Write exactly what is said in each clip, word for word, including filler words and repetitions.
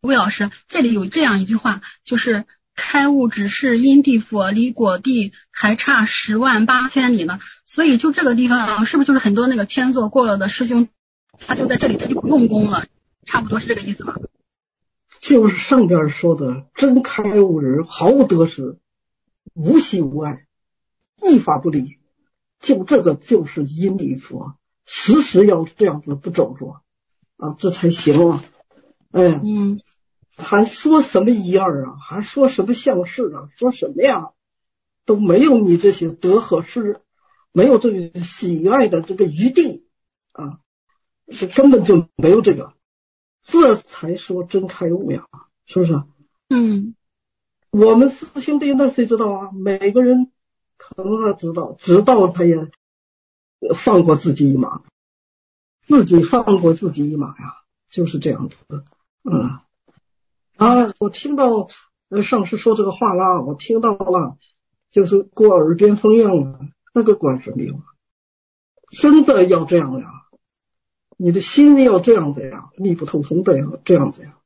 魏老师，这里有这样一句话，就是开悟只是因地佛，离果地还差十万八千里呢。所以就这个地方，是不是就是很多那个千座过了的师兄，他就在这里他就不用功了，差不多是这个意思吧？ 就是上边说的，真开悟人毫无得失，无喜无爱，一法不离，就这个就是因地佛，时时要这样子不走着啊，这才行啊。哎， 嗯， 还说什么一二啊，还说什么相事啊，说什么呀，都没有你这些得和失，没有这个喜爱的这个余地啊，这根本就没有这个，这才说真开悟呀，是不是？ 嗯， 我们四兄弟那谁知道啊？每个人可能他知道，知道他也放过自己一马，自己放过自己一马呀，就是这样子。嗯啊，我听到呃上师说这个话啦，我听到了，就是过耳边风一样了，那个关是没有，真的要这样呀，你的心要这样子呀，密不透风的呀，这样子呀，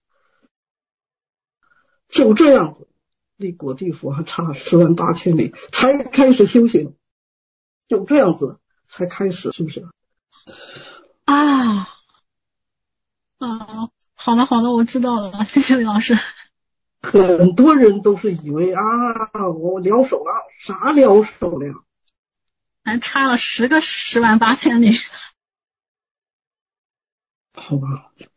就这样子，离果地佛还差十万八千里，才开始修行，就这样子才开始，是不是？ 啊，啊，好的好的，我知道了，谢谢魏老师。 很多人都是以为啊，我了手了，啥了手了？ 还差了十个十万八千里。 好吧，